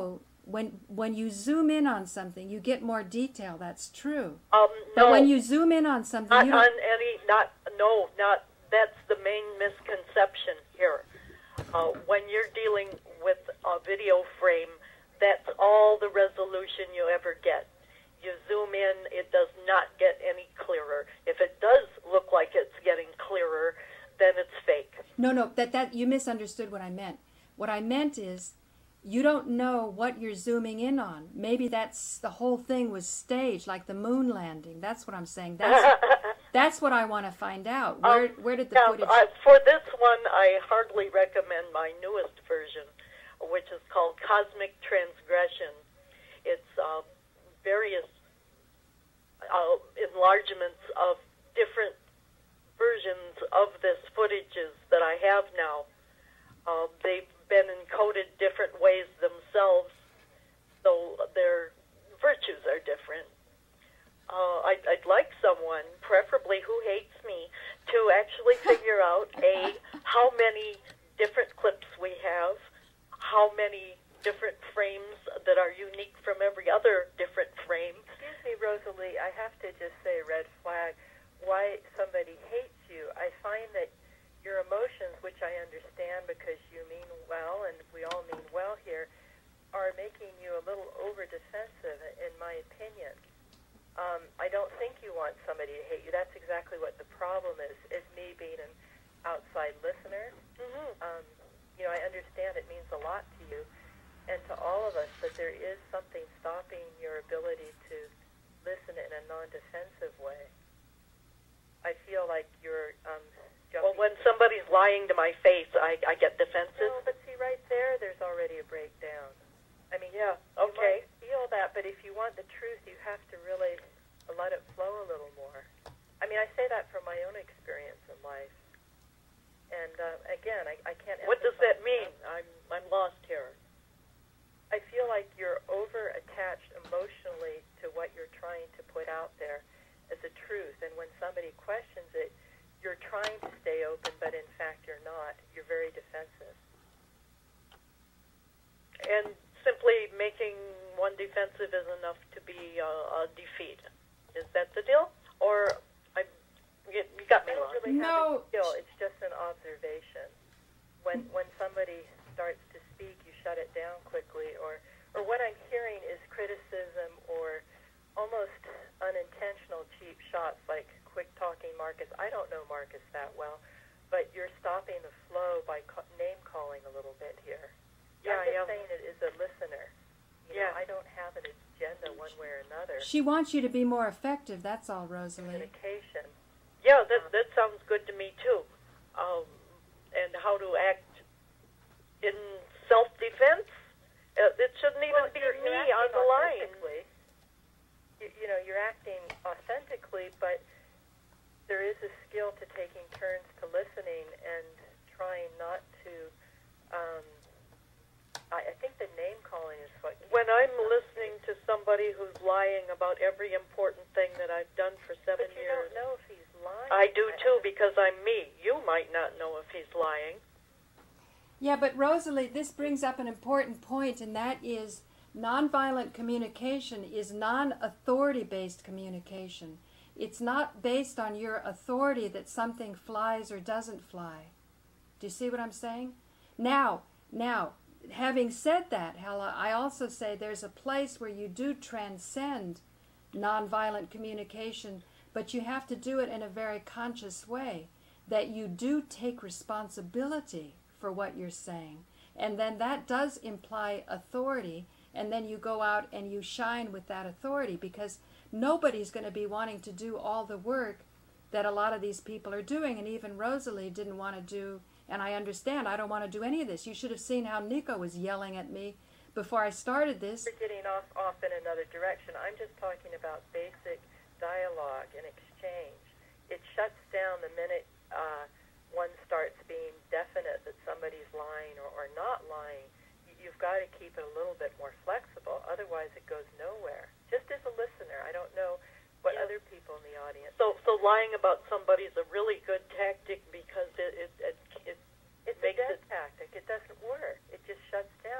when when you zoom in on something, you get more detail. That's true. Um, but no, when you zoom in on something, not you on don't, any, not, no, not, that's the main misconception here. Uh, when you're dealing with a video frame, that's all the resolution you ever get. You zoom in, it does not get any clearer. If it does look like it's getting clearer, then it's fake. no, no, that that you misunderstood what I meant. What I meant is, you don't know what you're zooming in on. Maybe that's the whole thing was staged, like the moon landing. That's what I'm saying. That's that's what I want to find out. Where Um, where did the now, footage? I, for this one, I hardly recommend my newest version, which is called Cosmic Transgression. It's uh, various uh, enlargements of different versions of this footages that I have now. Uh, they've been encoded different ways themselves, so their virtues are different. Uh, I'd, I'd like someone, preferably who hates me, to actually figure out a how many different clips we have, how many different frames that are unique from every other different frame. Excuse me, Rosalie, I have to just say red flag. Why somebody hates you, I find that your emotions, which I understand because you mean well, and we all mean well here, are making you a little over-defensive, in my opinion. Um, I don't think you want somebody to hate you. That's exactly what the problem is, is me being an outside listener. Mm-hmm. Um, you know, I understand it means a lot to you and to all of us, but there is something stopping your ability to listen in a non-defensive way. I feel like you're um, Well, jumping. when somebody's lying to my face, I, I get defensive. No, but see, right there, there's already a breakdown. I mean, Yeah, you okay. might feel that, but if you want the truth, you have to really let it flow a little more. I mean, I say that from my own experience in life. And uh, again, I, I can't. What does that emphasize mean? enough. I'm I'm lost here. I feel like you're over-attached emotionally to what you're trying to put out there as a truth. And when somebody questions it, you're trying to stay open, but in fact you're not. You're very defensive. And simply making one defensive is enough to be uh, a defeat. Is that the deal? Or I, you, you got me I don't lost. really have No. a skill. It's just an observation. When when somebody starts to speak, you shut it down quickly. Or, or what I'm hearing is criticism or almost unintentional cheap shots like quick-talking Marcus. I don't know Marcus that well, but you're stopping the flow by ca- name-calling a little bit here. Yeah, I'm just yeah. saying it as a listener. You Yeah. know, I don't have an agenda one way or another. She wants you to be more effective. That's all, Rosalie. Communication. Yeah, that that sounds good to me too. Um, and how to act in self-defense. Uh, it shouldn't even Well, be you're, me you're on acting the line. authentically. You, you know, you're acting authentically, but there is a skill to taking turns to listening and trying not to. Um, I, I think the name calling is what. When I'm listening to somebody who's lying about every important thing that I've done for seven But you years, don't know if he's lying. I do too because I'm me. You might not know if he's lying. Yeah, but Rosalie, this brings up an important point, and that is nonviolent communication is non-authority-based communication. It's not based on your authority that something flies or doesn't fly. Do you see what I'm saying? Now, now, having said that, Hella, I also say there's a place where you do transcend nonviolent communication, but you have to do it in a very conscious way, that you do take responsibility for what you're saying. And then that does imply authority, and then you go out and you shine with that authority, because nobody's going to be wanting to do all the work that a lot of these people are doing, and even Rosalie didn't want to do, and I understand, I don't want to do any of this. You should have seen how Nico was yelling at me before I started this. We're getting off, off in another direction. I'm just talking about basic dialogue and exchange. It shuts down the minute uh, one starts being definite that somebody's lying or, or not lying. You've got to keep it a little bit more flexible. Otherwise, it goes nowhere. Just as a listener, I don't know what Yeah. other people in the audience. So, so lying about somebody is a really good tactic because it it it, it It's makes a death it. tactic. It doesn't work. It just shuts down.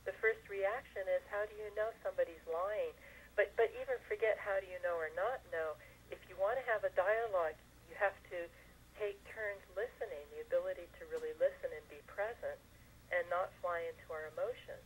the first reaction is, how do you know somebody's lying? But but even forget how do you know or not know. If you want to have a dialogue, you have to take turns listening, the ability to really listen and be present and not fly into our emotions.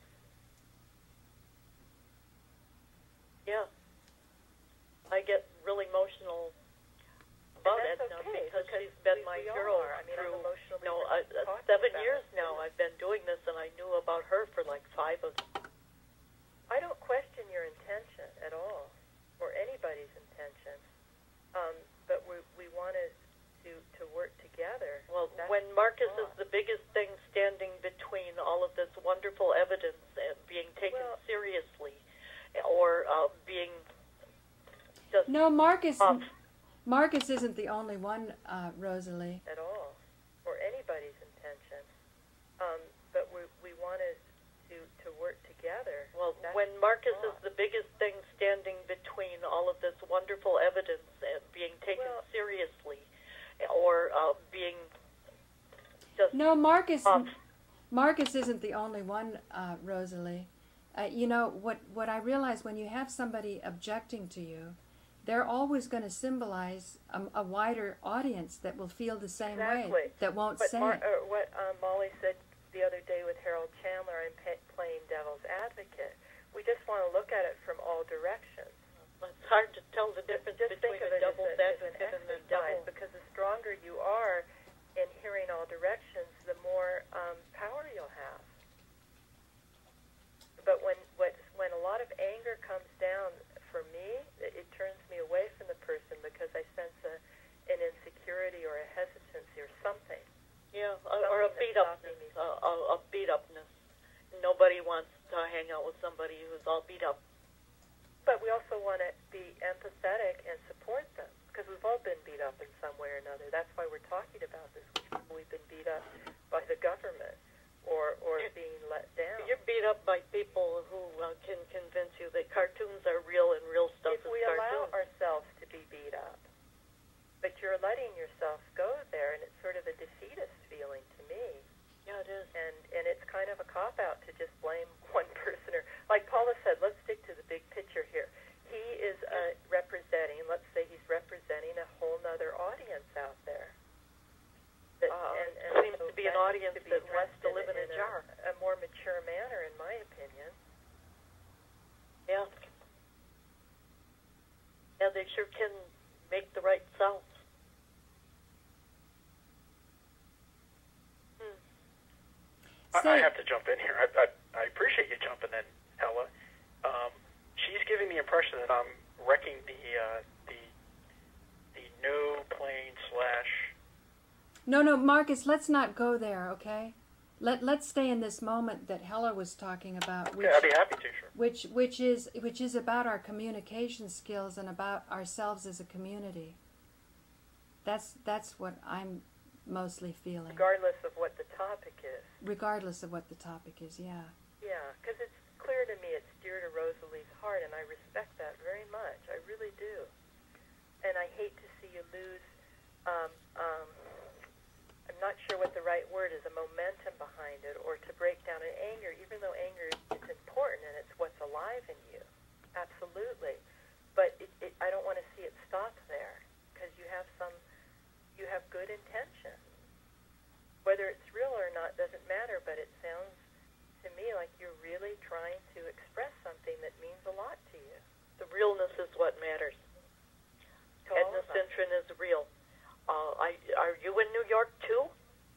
Yeah. I get really emotional about And that's Edna okay, because because she's been we- my we all hero are. I mean, I'm through emotionally you know, ready to uh, talk seven about years it. now. I've been doing this, and I knew about her for like five of them. I don't question your intention at all, or anybody's intention, um, but we we wanted to to work together. Well, That's when Marcus the is the biggest thing standing between all of this wonderful evidence and being taken Well- seriously, or uh, being just No, Marcus. off. Marcus isn't the only one, uh, Rosalie. at all, or anybody's intention, um, but we we wanted to to work together. Well, That's when Marcus the is the biggest thing standing between all of this wonderful evidence and being taken Well- seriously, or uh, being just No, Marcus. off. Marcus isn't the only one, uh, Rosalie. Uh, you know what? What I realize when you have somebody objecting to you, they're always going to symbolize a, a wider audience that will feel the same Exactly. way, that won't But say Mar- it. uh, what um, Molly said the other day with Harold Chandler, I'm pa- playing devil's advocate. We just want to look at it from all directions. It's hard to tell the difference Just think between of a it as, devil's a, as an advocate and a exercise, devil. because the stronger you are in hearing all directions, the more um, power you'll have. But when what, when a lot of anger comes down, for me, it, it turns me away from the person because I sense a, an insecurity or a hesitancy or something. Yeah, or, or a Something beat that's upness. stopping me. A, a, a beat upness. Nobody wants to hang out with somebody who's all beat up. But we also want to be empathetic and support them, because we've all been beat up in some way or another. That's why we're talking about this. We've been beat up by the government or, or being let down. You're beat up by people who uh, can convince you that cartoons are real and real stuff If is we allow cartoons. ourselves to be beat up, but you're letting yourself go there, and it's sort of a defeatist feeling to me. Yeah, it is. And and it's kind of a cop-out to just blame one person. Or, like Paula said, let's stick to the big picture here. He is uh, representing, let's say he's representing a whole nother audience out there. That, Uh, and, and seems so to be an that needs audience to be that wants addressed to live in a in jar. a more mature manner, in my opinion. Yeah. Yeah, they sure can make the right sounds. Hmm. I, I Say- have to jump in here. I, I, I appreciate you jumping in, Hella. Um, she's giving the impression that I'm wrecking the uh, the the no plane slash. No, no, Marcus, let's not go there, okay? Let let's stay in this moment that Hella was talking about, which Okay, I'd be happy to, sure. which which is which is about our communication skills and about ourselves as a community. That's that's what I'm mostly feeling, Regardless of what the topic is. regardless of what the topic is. Yeah. Yeah, because it's clear to me it's dear to Rosalie's heart, and I respect that very much. I really do. And I hate to see you lose, um, um, I'm not sure what the right word is, a momentum behind it, or to break down in anger, even though anger is important and it's what's alive in you. Absolutely. But it, it, I don't want to see it stop there, because you have some, you have good intention. Whether it's real or not doesn't matter, but it sounds to me like you're really trying to express something that means a lot to you. The realness is what matters. To all Edna of us. Cintron is real. Uh, I, are you in New York too?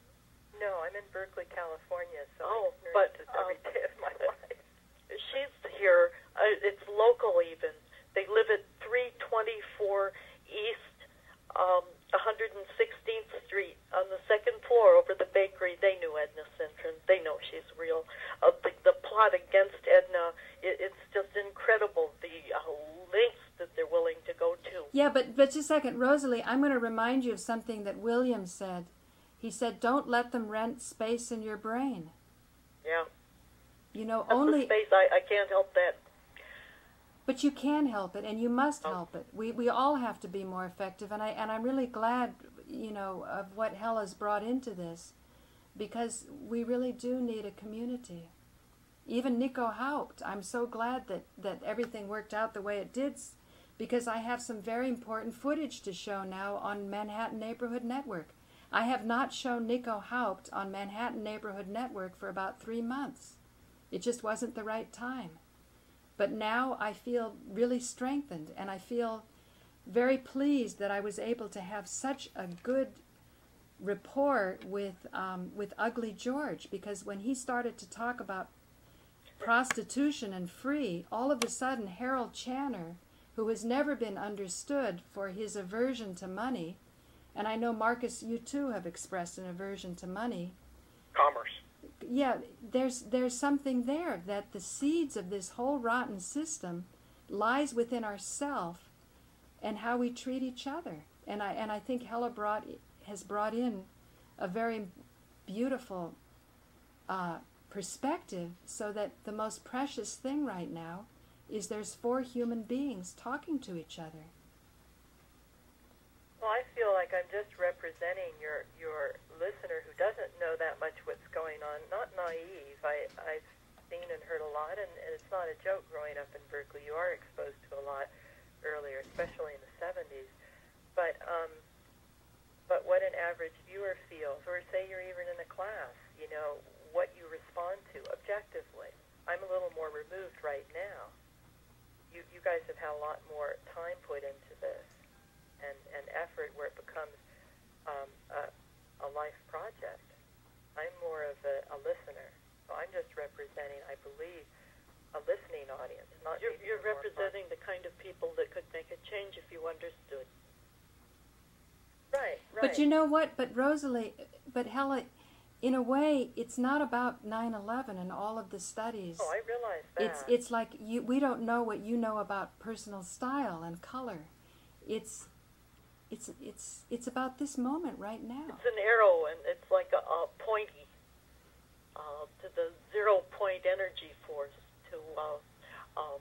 No, I'm in Berkeley, California, so Oh, I but, experience this every um, day of my life. She's here. Uh, it's local even. They live at three twenty-four East um, one hundred sixteenth Street on the second floor over the bakery. They knew Edna Cintron. They know she's real. Uh, the, the plot against Edna, it, it's just incredible, the uh, lengths that they're willing to go to. Yeah, but but just a second, Rosalie, I'm going to remind you of something that William said. He said, "Don't let them rent space in your brain." Yeah. You know, That's only the space. I, I can't help that. But you can help it, and you must Oh. help it. We we all have to be more effective, and I and I'm really glad, you know, of what Hella's brought into this, because we really do need a community. even Nico Haupt. I'm so glad that, that everything worked out the way it did, because I have some very important footage to show now on Manhattan Neighborhood Network. I have not shown Nico Haupt on Manhattan Neighborhood Network for about three months. It just wasn't the right time. But now I feel really strengthened, and I feel very pleased that I was able to have such a good rapport with um, with Ugly George, because when he started to talk about prostitution and free, all of a sudden Harold Channer, who has never been understood for his aversion to money, and I know, Marcus, you too have expressed an aversion to money. Commerce. Yeah, there's there's something there, that the seeds of this whole rotten system lies within ourself and how we treat each other. And I and I think Hella brought has brought in a very beautiful uh, perspective, so that the most precious thing right now is there's four human beings talking to each other. Well, I feel like I'm just representing your your listener who doesn't know that much what's going on. Not naive. I, I've seen and heard a lot, and, and it's not a joke growing up in Berkeley. You are exposed to a lot earlier, especially in the seventies. But um, but what an average viewer feels, or say you're even in a class, you know, what you respond to objectively. I'm a little more removed right now. You you guys have had a lot more time put into this, and, and effort, where it becomes um, a, a life project. I'm more of a, a listener. So I'm just representing, I believe, a listening audience. Not You're, maybe you're more representing the kind of people that could make a change if you understood. Right, right. But you know what? But Rosalie, but Hella, in a way, it's not about nine eleven and all of the studies. Oh, I realize that. It's it's like you, we don't know what you know about personal style and color. It's it's it's it's about this moment right now. It's an arrow, and it's like a, a pointy uh, to the zero point energy force. To uh, um,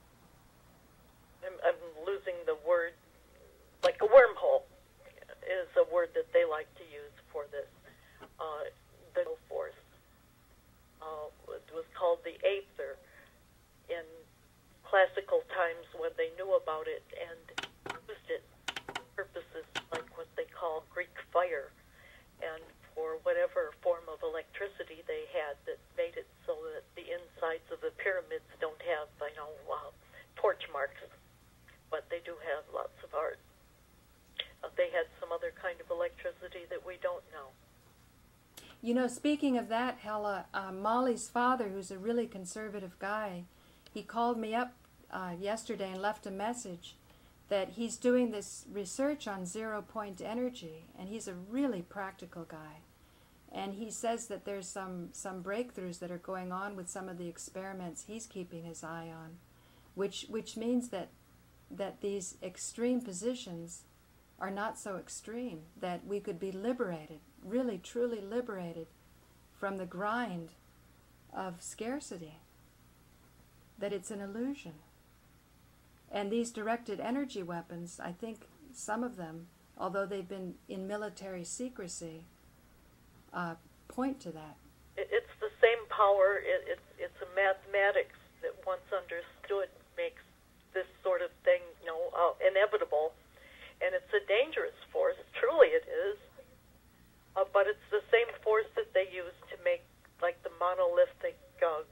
I'm, I'm losing the word, like a wormhole is a word that they like to use for this. Uh, the force uh, it was called the aether in classical times when they knew about it and used it for purposes like what they call Greek fire, and for whatever form of electricity they had that made it so that the insides of the pyramids don't have, you know, uh, torch marks, but they do have lots of art. Uh, they had some other kind of electricity that we don't know. You know, speaking of that, Hella, uh, Molly's father, who's a really conservative guy, he called me up uh, yesterday and left a message that he's doing this research on zero-point energy, and he's a really practical guy. And he says that there's some, some breakthroughs that are going on with some of the experiments he's keeping his eye on, which, which means that, that these extreme positions are not so extreme, that we could be liberated, really truly liberated from the grind of scarcity, that it's an illusion. And these directed energy weapons, I think some of them, although they've been in military secrecy, uh, point to that. It, it's the same power. It, it's it's a mathematics that once understood makes this sort of thing, you know, uh, inevitable. And it's a dangerous force, truly it is, uh, but it's the same force that they use to make, like, the monolithic uh,